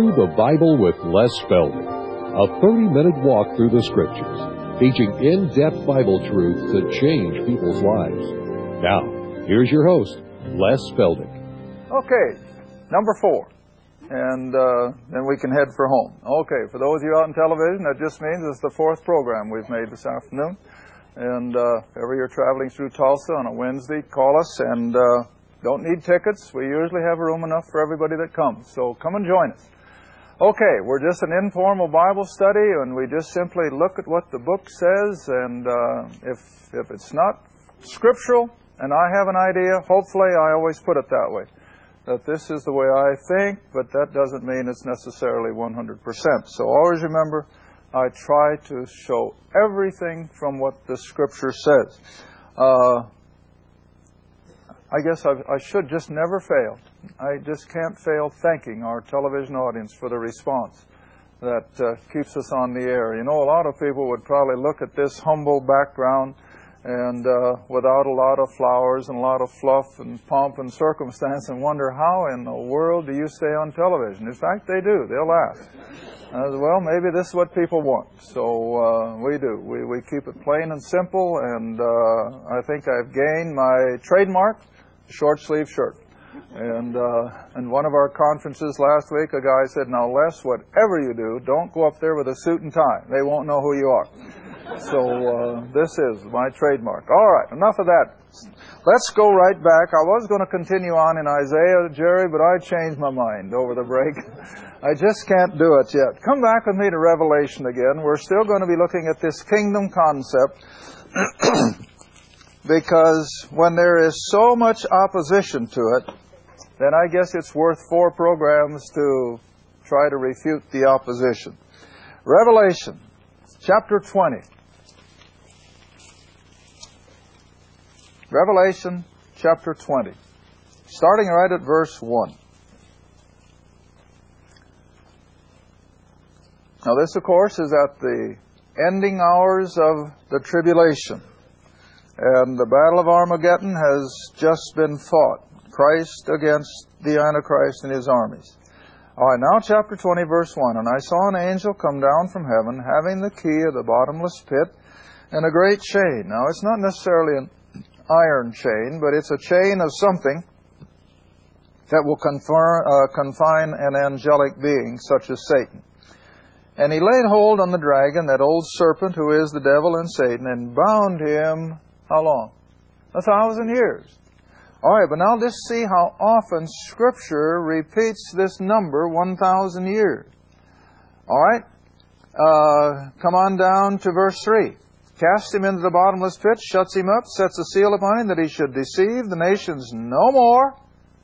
Through the Bible with Les Feldick, a 30-minute walk through the Scriptures, teaching in-depth Bible truths that change people's lives. Now, here's your host, Les Feldick. Okay, number 4, and then we can head for home. Okay, for those of you out on television, that just means it's the 4th program we've made this afternoon. And if ever you're traveling through Tulsa on a Wednesday, call us, and don't need tickets. We usually have room enough for everybody that comes, so come and join us. Okay, we're just an informal Bible study, and we just simply look at what the book says, and if it's not scriptural, and I have an idea, hopefully I always put it that way, that this is the way I think, but that doesn't mean it's necessarily 100%. So always remember, I try to show everything from what the Scripture says. I guess I should just never fail. I just can't fail thanking our television audience for the response that keeps us on the air. You know, a lot of people would probably look at this humble background and without a lot of flowers and a lot of fluff and pomp and circumstance and wonder, how in the world do you stay on television? In fact, they do. They'll laugh. Well, maybe this is what people want. So we do. We keep it plain and simple, and I think I've gained my trademark, short sleeve shirt. And in one of our conferences last week, a guy said, "Now, Les, whatever you do, don't go up there with a suit and tie. They won't know who you are." So this is my trademark. All right, enough of that. Let's go right back. I was going to continue on in Isaiah, Jerry, but I changed my mind over the break. I just can't do it yet. Come back with me to Revelation again. We're still going to be looking at this kingdom concept because when there is so much opposition to it, then I guess it's worth 4 programs to try to refute the opposition. Revelation chapter 20. Revelation chapter 20, starting right at verse 1. Now this, of course, is at the ending hours of the tribulation. And the battle of Armageddon has just been fought. Christ against the Antichrist and his armies. All right, now chapter 20, verse 1. And I saw an angel come down from heaven, having the key of the bottomless pit and a great chain. Now, it's not necessarily an iron chain, but it's a chain of something that will confine an angelic being, such as Satan. And he laid hold on the dragon, that old serpent who is the devil and Satan, and bound him, how long? 1,000 years. All right, but now let's see how often Scripture repeats this number, 1,000 years. All right, come on down to verse 3. Cast him into the bottomless pit, shuts him up, sets a seal upon him, that he should deceive the nations no more,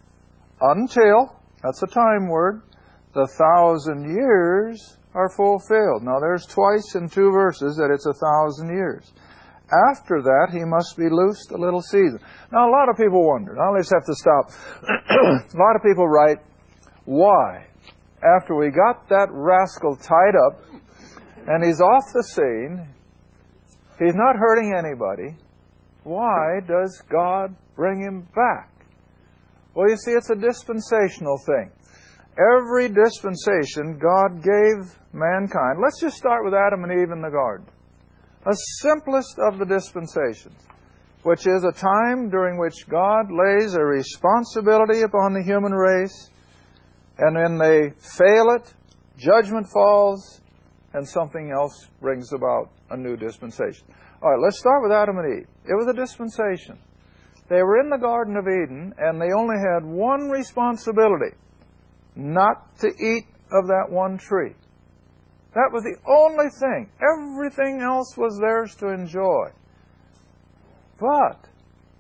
until, that's a time word, the 1,000 years are fulfilled. Now there's twice in 2 verses that it's 1,000 years. After that, he must be loosed a little season. Now, a lot of people wonder. Now, let's have to stop. A lot of people write, why, after we got that rascal tied up, and he's off the scene, he's not hurting anybody, why does God bring him back? Well, you see, it's a dispensational thing. Every dispensation God gave mankind. Let's just start with Adam and Eve in the garden. The simplest of the dispensations, which is a time during which God lays a responsibility upon the human race, and when they fail it, judgment falls, and something else brings about a new dispensation. All right, let's start with Adam and Eve. It was a dispensation. They were in the Garden of Eden, and they only had one responsibility, not to eat of that one tree. That was the only thing. Everything else was theirs to enjoy. But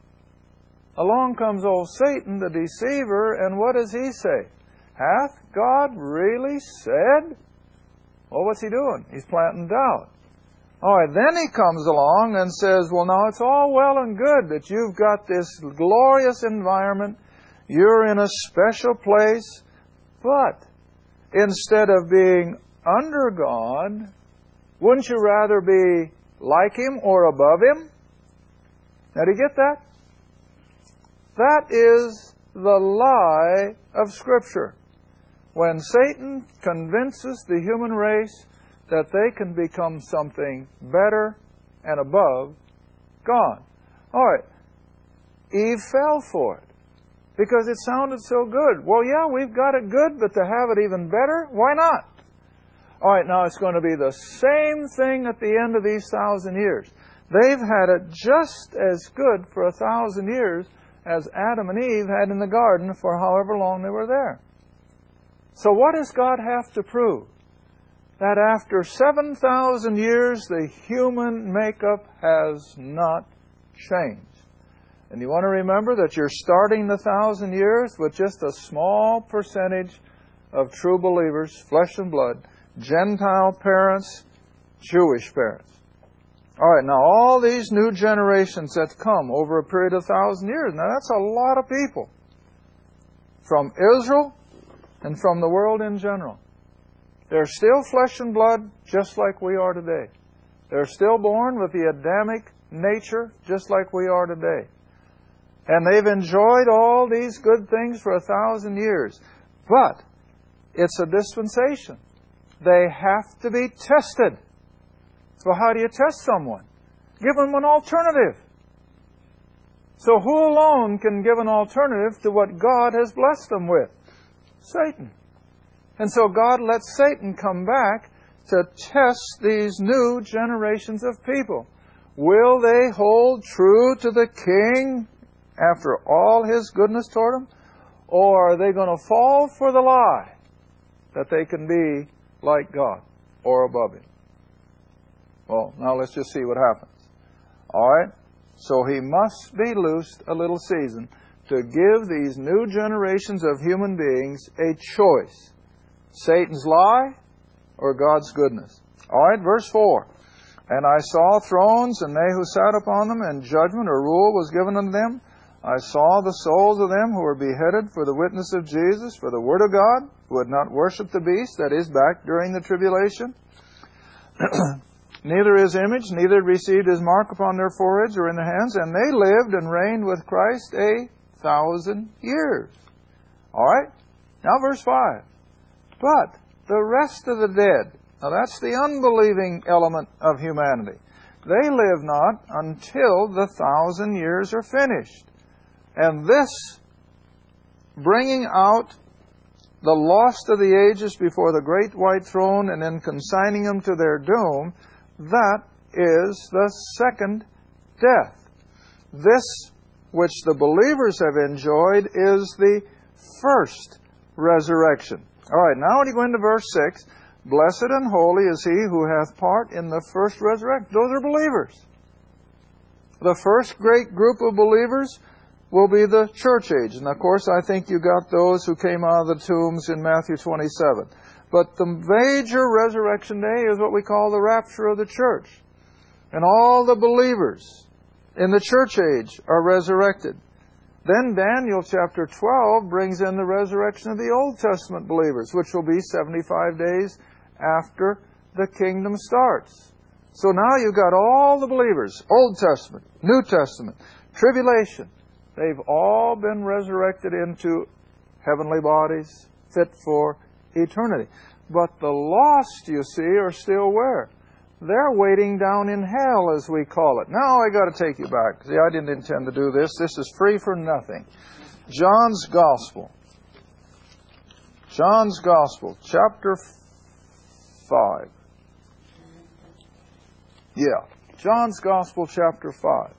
along comes old Satan, the deceiver, and what does he say? Hath God really said? Well, what's he doing? He's planting doubt. All right, then he comes along and says, well, now it's all well and good that you've got this glorious environment. You're in a special place. But instead of being under God, wouldn't you rather be like Him or above Him? Now, do you get that? That is the lie of Scripture. when Satan convinces the human race that they can become something better and above God. All right, Eve fell for it because it sounded so good. Well, yeah, we've got it good, but to have it even better, why not? All right, now it's going to be the same thing at the end of these 1,000 years. They've had it just as good for 1,000 years as Adam and Eve had in the garden for however long they were there. So what does God have to prove? That after 7,000 years, the human makeup has not changed. And you want to remember that you're starting the 1,000 years with just a small percentage of true believers, flesh and blood, Gentile parents, Jewish parents. All right, now all these new generations that come over a period of 1,000 years, now that's a lot of people. From Israel and from the world in general. They're still flesh and blood just like we are today. They're still born with the Adamic nature just like we are today. And they've enjoyed all these good things for 1,000 years. But it's a dispensation. They have to be tested. So how do you test someone? Give them an alternative. So who alone can give an alternative to what God has blessed them with? Satan. And so God lets Satan come back to test these new generations of people. Will they hold true to the King after all His goodness toward them? Or are they going to fall for the lie that they can be like God or above Him? Well, now let's just see what happens. All right? So He must be loosed a little season to give these new generations of human beings a choice. Satan's lie or God's goodness. All right, verse 4. And I saw thrones, and they who sat upon them, and judgment or rule was given unto them. I saw the souls of them who were beheaded for the witness of Jesus, for the word of God, who had not worshipped the beast, that is, back during the tribulation. Neither his image, neither received his mark upon their foreheads or in their hands, and they lived and reigned with Christ 1,000 years. All right? Now verse 5. But the rest of the dead, now that's the unbelieving element of humanity, they live not until the 1,000 years are finished. And this bringing out the lost of the ages before the great white throne and then consigning them to their doom, that is the second death. This which the believers have enjoyed is the first resurrection. All right, now when you go into verse 6, blessed and holy is he who hath part in the first resurrection. Those are believers. The first great group of believers will be the church age. And of course, I think you got those who came out of the tombs in Matthew 27. But the major resurrection day is what we call the rapture of the church. And all the believers in the church age are resurrected. Then Daniel chapter 12 brings in the resurrection of the Old Testament believers, which will be 75 days after the kingdom starts. So now you've got all the believers, Old Testament, New Testament, tribulation. They've all been resurrected into heavenly bodies fit for eternity. But the lost, you see, are still where? They're waiting down in hell, as we call it. Now I got to take you back. See, I didn't intend to do this. This is free for nothing. John's Gospel. John's Gospel, chapter 5. Yeah, John's Gospel, chapter 5.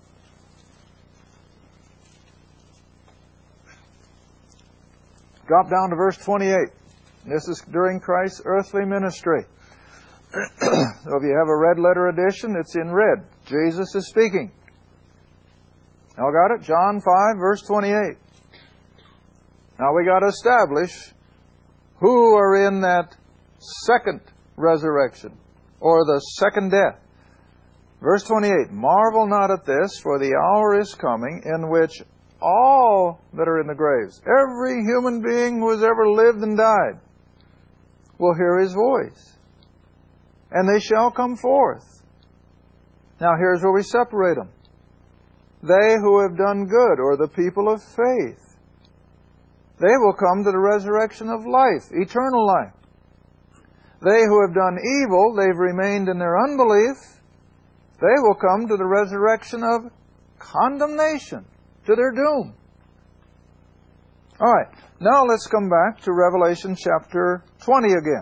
Drop down to verse 28. This is during Christ's earthly ministry. So if you have a red letter edition, it's in red. Jesus is speaking. Now got it? John 5, verse 28. Now we got to establish who are in that second resurrection, or the second death. Verse 28, marvel not at this, for the hour is coming in which all that are in the graves, every human being who has ever lived and died, will hear His voice. And they shall come forth. Now here's where we separate them. They who have done good, or the people of faith. they will come to the resurrection of life, eternal life. They who have done evil, they've remained in their unbelief, they will come to the resurrection of condemnation, to their doom. All right, now let's come back to Revelation chapter 20 again.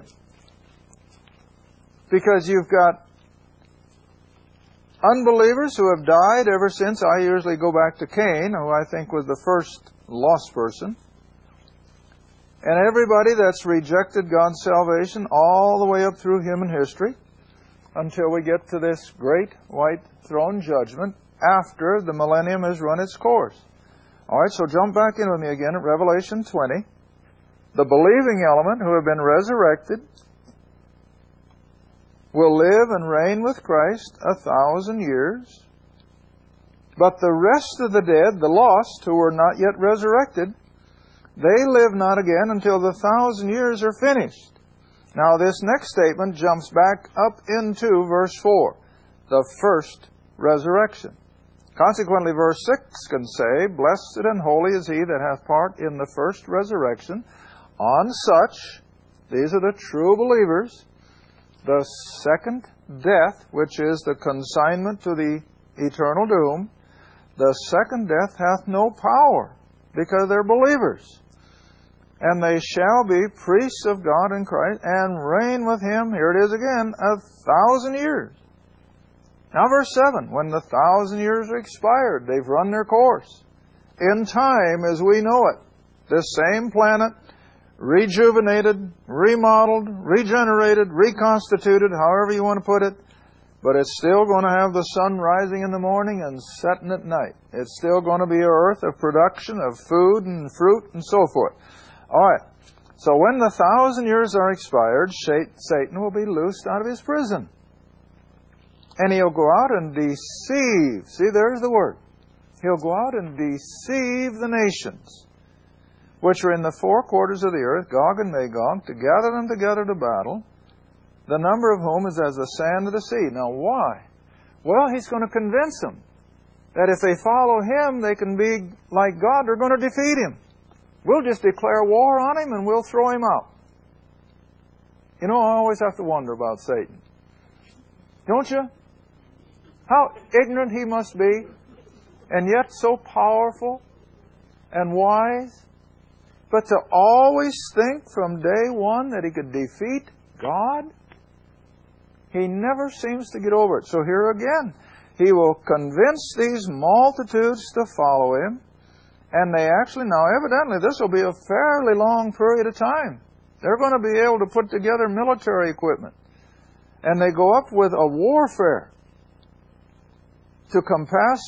Because you've got unbelievers who have died ever since. I usually go back to Cain, who I think was the first lost person. And everybody that's rejected God's salvation all the way up through human history until we get to this great white throne judgment after the millennium has run its course. All right, so jump back in with me again at Revelation 20. The believing element who have been resurrected will live and reign with Christ 1,000 years. But the rest of the dead, the lost, who were not yet resurrected, they live not again until the 1,000 years are finished. Now this next statement jumps back up into verse 4, the first resurrection. Consequently, verse 6 can say, Blessed and holy is he that hath part in the first resurrection. On such, these are the true believers, the second death, which is the consignment to the eternal doom, the second death hath no power, because they're believers. And they shall be priests of God in Christ, and reign with Him, here it is again, 1,000 years. Now verse 7, when the 1,000 years are expired, they've run their course. In time, as we know it, this same planet, rejuvenated, remodeled, regenerated, reconstituted, however you want to put it, but it's still going to have the sun rising in the morning and setting at night. It's still going to be an earth of production of food and fruit and so forth. All right, so when the 1,000 years are expired, Satan will be loosed out of his prison. And he'll go out and deceive. See, there's the word. He'll go out and deceive the nations, which are in the four quarters of the earth, Gog and Magog, to gather them together to battle, the number of whom is as the sand of the sea. Now why? Well, he's going to convince them that if they follow him, they can be like God. They're going to defeat him. We'll just declare war on him and we'll throw him out. You know, I always have to wonder about Satan. Don't you? How ignorant he must be, and yet so powerful and wise. But to always think from day one that he could defeat God, he never seems to get over it. So here again, he will convince these multitudes to follow him. And they actually, now evidently this will be a fairly long period of time. They're going to be able to put together military equipment. And they go up with a warfare to compass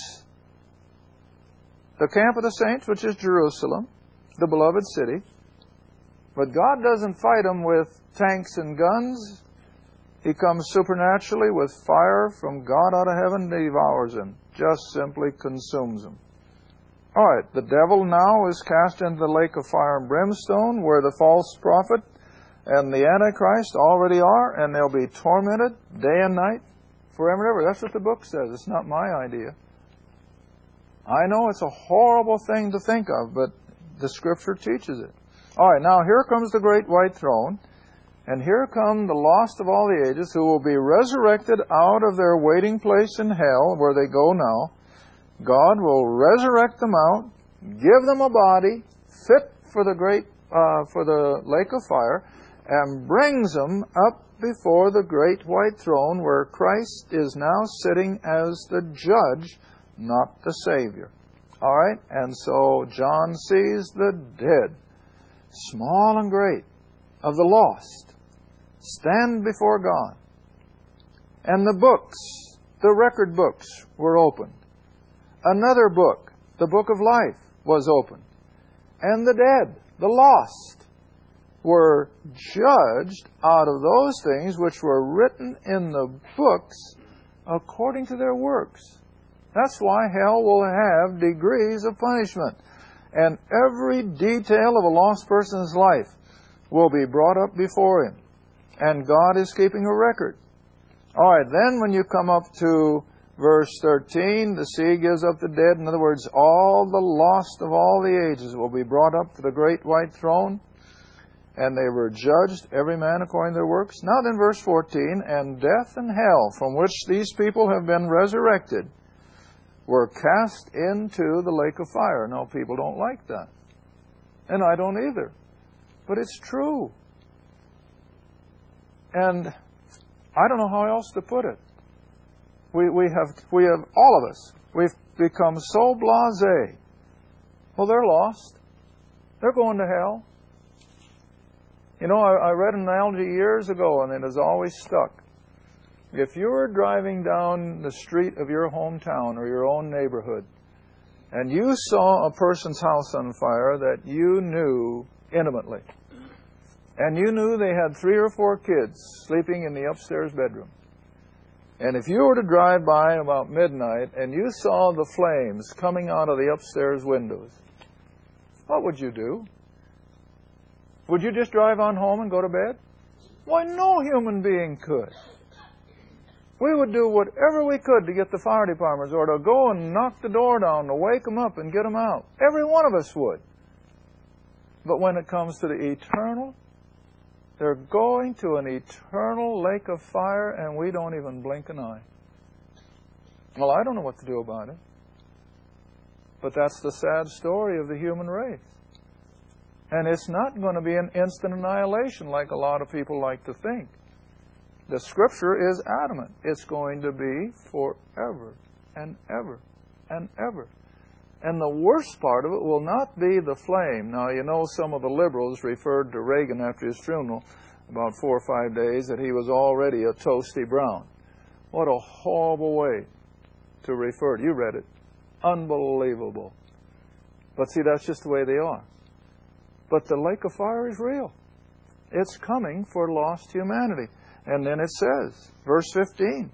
the camp of the saints, which is Jerusalem, the beloved city. But God doesn't fight them with tanks and guns. He comes supernaturally with fire from God out of heaven, devours them, just simply consumes them. All right, the devil now is cast into the lake of fire and brimstone, where the false prophet and the Antichrist already are, and they'll be tormented day and night forever and ever. That's what the book says. It's not my idea. I know it's a horrible thing to think of, but the Scripture teaches it. All right, now here comes the great white throne, and here come the lost of all the ages, who will be resurrected out of their waiting place in hell, where they go now. God will resurrect them out, give them a body fit for the lake of fire, and brings them up before the great white throne, where Christ is now sitting as the judge, not the Savior. All right? And so John sees the dead, small and great, of the lost, stand before God. And the books, the record books, were opened. Another book, the book of life, was opened. And the dead, the lost, were judged out of those things which were written in the books according to their works. That's why hell will have degrees of punishment. And every detail of a lost person's life will be brought up before him. And God is keeping a record. All right, then when you come up to Verse 13, the sea gives up the dead. In other words, all the lost of all the ages will be brought up to the great white throne, and they were judged, every man according to their works. Now then, verse 14, and death and hell, from which these people have been resurrected, were cast into the lake of fire. Now, people don't like that. And I don't either. But it's true. And I don't know how else to put it. We have, all of us, we've become so blasé. Well, they're lost. They're going to hell. You know, I read an analogy years ago, and it has always stuck. If you were driving down the street of your hometown or your own neighborhood, and you saw a person's house on fire that you knew intimately, and you knew they had 3 or 4 kids sleeping in the upstairs bedroom, and if you were to drive by about midnight and you saw the flames coming out of the upstairs windows, what would you do? Would you just drive on home and go to bed? Why, no human being could. We would do whatever we could to get the fire departments or to go and knock the door down to wake them up and get them out. Every one of us would. But when it comes to the eternal, they're going to an eternal lake of fire, and we don't even blink an eye. Well, I don't know what to do about it. But that's the sad story of the human race. And it's not going to be an instant annihilation like a lot of people like to think. The Scripture is adamant. It's going to be forever and ever and ever. And the worst part of it will not be the flame. Now, you know, some of the liberals referred to Reagan after his funeral, about 4 or 5 days, that he was already a toasty brown. What a horrible way to refer to it. You read it. Unbelievable. But see, that's just the way they are. But the lake of fire is real. It's coming for lost humanity. And then it says, verse 15,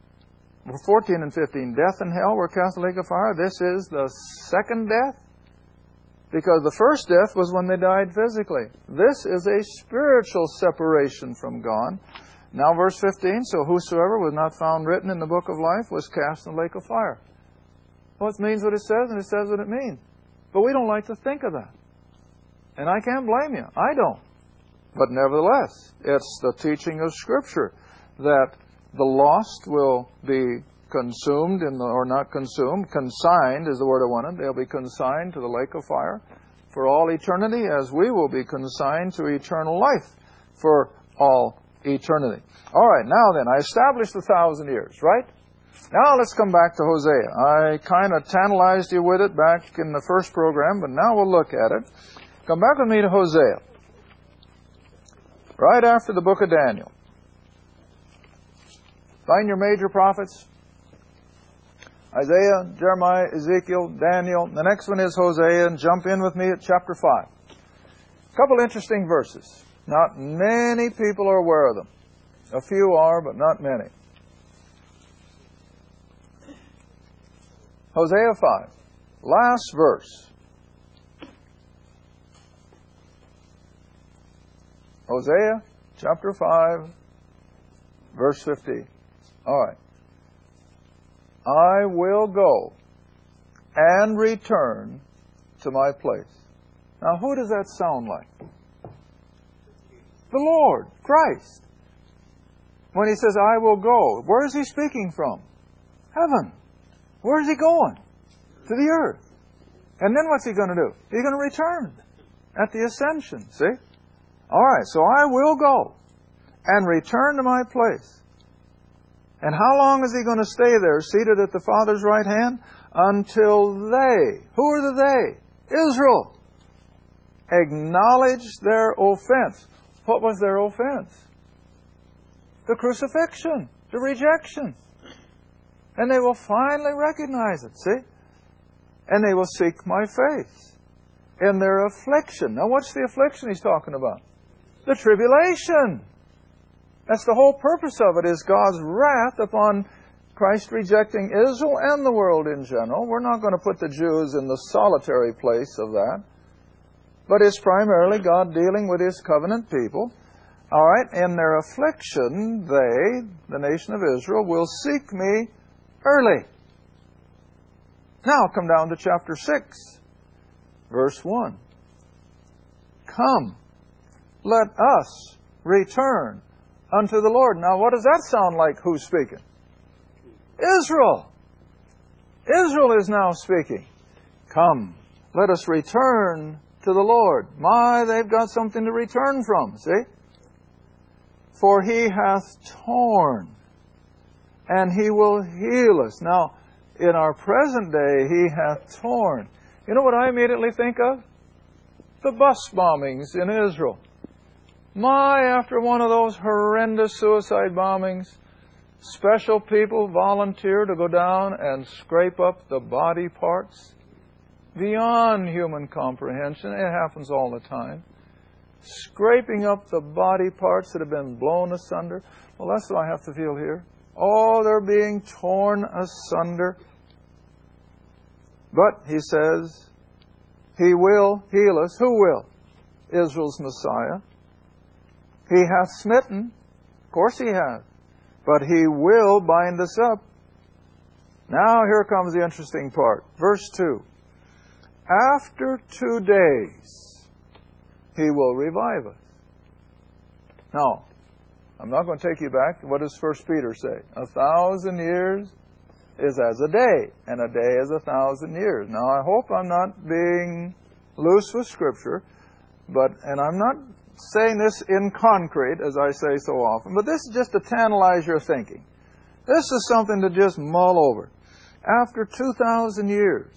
14 and 15, death and hell were cast in the lake of fire. This is the second death. Because the first death was when they died physically. This is a spiritual separation from God. Now verse 15, so whosoever was not found written in the book of life was cast in the lake of fire. Well, it means what it says, and it says what it means. But we don't like to think of that. And I can't blame you. I don't. But nevertheless, it's the teaching of Scripture that the lost will be consumed, or not consumed, consigned is the word I wanted. They'll be consigned to the lake of fire for all eternity, as we will be consigned to eternal life for all eternity. All right, now then, I established 1,000 years, right? Now let's come back to Hosea. I kind of tantalized you with it back in the first program, but now we'll look at it. Come back with me to Hosea, right after the book of Daniel. Find your major prophets. Isaiah, Jeremiah, Ezekiel, Daniel. The next one is Hosea, and jump in with me at chapter 5. A couple interesting verses. Not many people are aware of them. A few are, but not many. Hosea 5, last verse. Hosea chapter 5, verse 15. All right. I will go and return to my place. Now, who does that sound like? The Lord, Christ. When He says, I will go, where is He speaking from? Heaven. Where is He going? To the earth. And then what's He going to do? He's going to return at the ascension, see? All right, so I will go and return to my place. And how long is He going to stay there, seated at the Father's right hand? Until they, who are the they? Israel. Acknowledge their offense. What was their offense? The crucifixion, the rejection. And they will finally recognize it, see? And they will seek my face in their affliction. Now what's the affliction He's talking about? The tribulation. That's the whole purpose of it, is God's wrath upon Christ rejecting Israel and the world in general. We're not going to put the Jews in the solitary place of that. But it's primarily God dealing with His covenant people. All right, in their affliction, they, the nation of Israel, will seek me early. Now come down to chapter 6, verse 1. Come, let us return unto the Lord. Now what does that sound like? Who's speaking? Israel. Israel is now speaking. Come, let us return to the Lord. My, they've got something to return from, see? For He hath torn, and He will heal us. Now, in our present day, He hath torn. You know what I immediately think of? The bus bombings in Israel. My, after one of those horrendous suicide bombings, special people volunteer to go down and scrape up the body parts beyond human comprehension. It happens all the time. Scraping up the body parts that have been blown asunder. Well, that's what I have to feel here. Oh, they're being torn asunder. But, He says, He will heal us. Who will? Israel's Messiah. He hath smitten. Of course He hath. But He will bind us up. Now here comes the interesting part. Verse 2. After 2 days, He will revive us. Now, I'm not going to take you back. What does 1 Peter say? 1,000 years is as a day, and a day is 1,000 years. Now, I hope I'm not being loose with Scripture, and I'm not saying this in concrete, as I say so often, but this is just to tantalize your thinking. This is something to just mull over. After 2,000 years,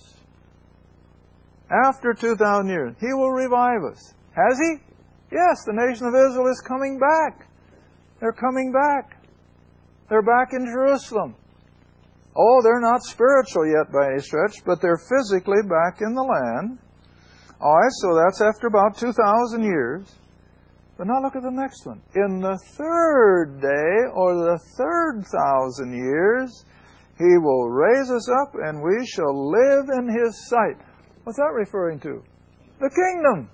He will revive us. Has He? Yes, the nation of Israel is coming back. They're coming back. They're back in Jerusalem. Oh, they're not spiritual yet by any stretch, but they're physically back in the land. All right, so that's after about 2,000 years. But now look at the next one. In the 3rd day, or the 3rd 1,000 years, He will raise us up, and we shall live in His sight. What's that referring to? The kingdom.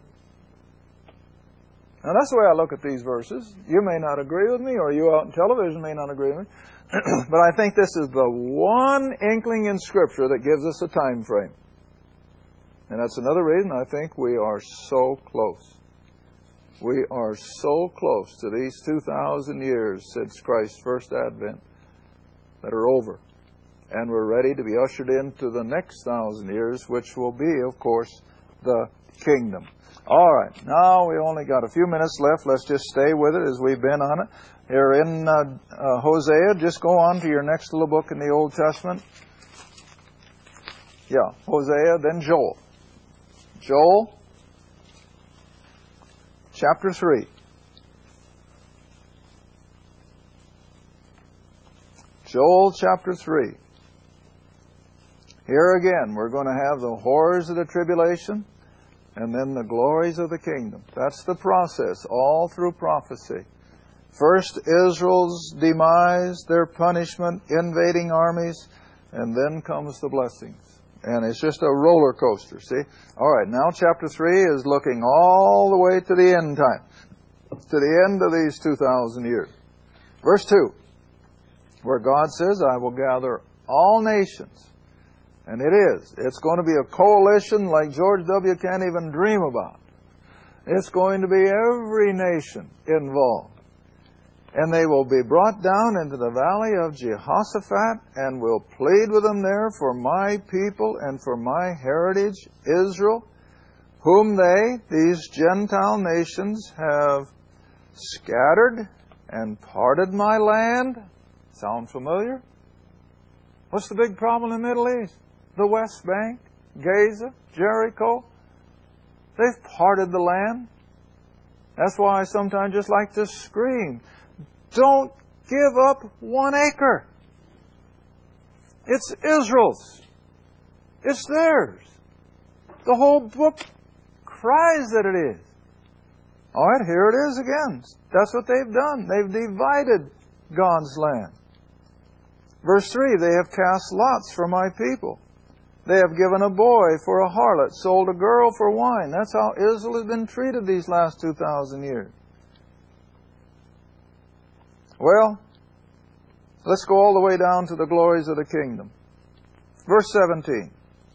Now that's the way I look at these verses. You may not agree with me, or you out on television may not agree with me, but I think this is the one inkling in Scripture that gives us a time frame. And that's another reason I think we are so close. We are so close to these 2,000 years since Christ's first advent that are over. And we're ready to be ushered into the next 1,000 years, which will be, of course, the kingdom. All right, now we only got a few minutes left. Let's just stay with it as we've been on it. Here in Hosea, just go on to your next little book in the Old Testament. Yeah, Hosea, then Joel. Joel, chapter 3. Joel, chapter 3. Here again, we're going to have the horrors of the tribulation and then the glories of the kingdom. That's the process, all through prophecy. First, Israel's demise, their punishment, invading armies, and then comes the blessings. And it's just a roller coaster, see? All right, now chapter 3 is looking all the way to the end time, to the end of these 2,000 years. Verse 2, where God says, I will gather all nations. And it is. It's going to be a coalition like George W. can't even dream about. It's going to be every nation involved. And they will be brought down into the valley of Jehoshaphat, and will plead with them there for my people and for my heritage, Israel, whom they, these Gentile nations, have scattered and parted my land. Sound familiar? What's the big problem in the Middle East? The West Bank, Gaza, Jericho. They've parted the land. That's why I sometimes just like to scream, don't give up 1 acre. It's Israel's. It's theirs. The whole book cries that it is. All right, here it is again. That's what they've done. They've divided God's land. Verse 3, they have cast lots for my people. They have given a boy for a harlot, sold a girl for wine. That's how Israel has been treated these last 2,000 years. Well, Let's go all the way down to the glories of the kingdom. Verse 17.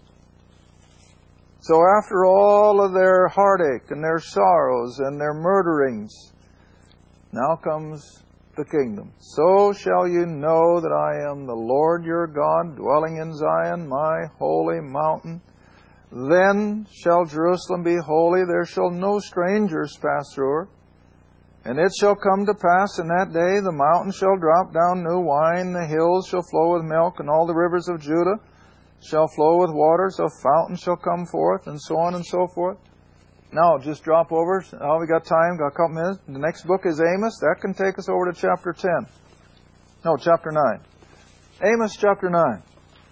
So after all of their heartache and their sorrows and their murderings, now comes the kingdom. So shall you know that I am the Lord your God, dwelling in Zion, my holy mountain. Then shall Jerusalem be holy, there shall no strangers pass through her. And it shall come to pass in that day, the mountain shall drop down new wine, the hills shall flow with milk, and all the rivers of Judah shall flow with waters, a fountain shall come forth, and so on and so forth. Now, just drop over. Oh, we got time, got a couple minutes. The next book is Amos. That can take us over to chapter 10. No, chapter 9. Amos chapter 9.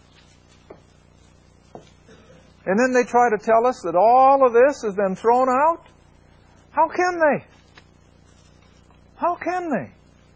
And then they try to tell us that all of this has been thrown out. How can they? How can they?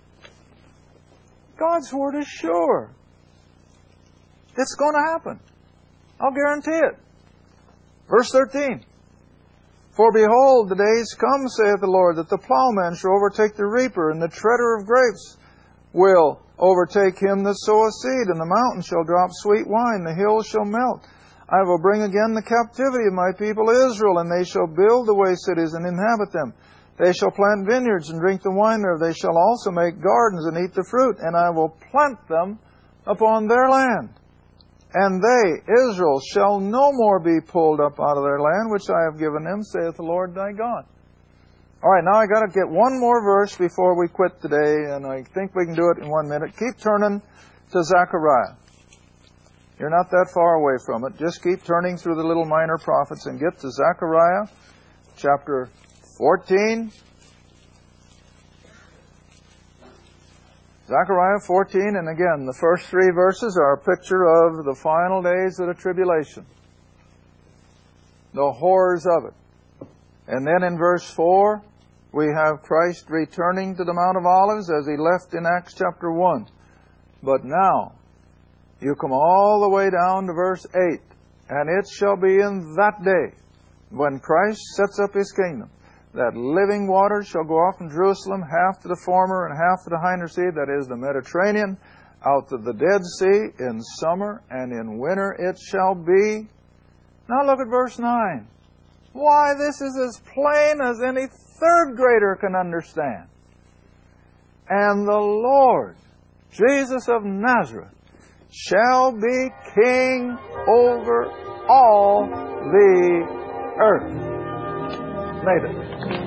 God's Word is sure. It's going to happen. I'll guarantee it. Verse 13. For behold, the days come, saith the Lord, that the plowman shall overtake the reaper, and the treader of grapes will overtake him that soweth seed, and the mountain shall drop sweet wine, the hills shall melt. I will bring again the captivity of my people Israel, and they shall build the waste cities and inhabit them. They shall plant vineyards and drink the wine thereof. They shall also make gardens and eat the fruit, and I will plant them upon their land. And they, Israel, shall no more be pulled up out of their land, which I have given them, saith the Lord thy God. All right, now I got to get one more verse before we quit today, and I think we can do it in 1 minute. Keep turning to Zechariah. You're not that far away from it. Just keep turning through the little minor prophets and get to Zechariah chapter 14. Zechariah 14, and again, the first 3 verses are a picture of the final days of the tribulation. The horrors of it. And then in verse 4, we have Christ returning to the Mount of Olives as He left in Acts chapter 1. But now, you come all the way down to verse 8. And it shall be in that day, when Christ sets up His kingdom, that living waters shall go off from Jerusalem, half to the former and half to the hinder sea, that is the Mediterranean, out to the Dead Sea, in summer and in winter it shall be. Now look at verse 9. Why, this is as plain as any third grader can understand. And the Lord, Jesus of Nazareth, shall be king over all the earth. Later.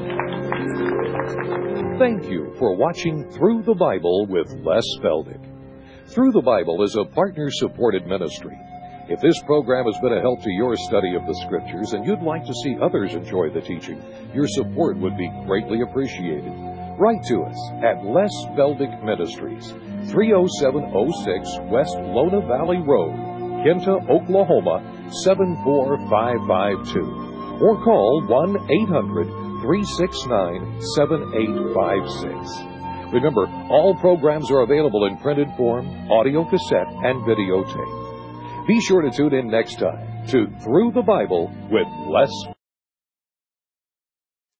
Thank you for watching Through the Bible with Les Feldick. Through the Bible is a partner-supported ministry. If this program has been a help to your study of the Scriptures and you'd like to see others enjoy the teaching, your support would be greatly appreciated. Write to us at Les Feldick Ministries, 30706 West Lona Valley Road, Kinta, Oklahoma, 74552. Or call 1-800-369-7856. Remember, all programs are available in printed form, audio cassette, and videotape. Be sure to tune in next time to Through the Bible with Les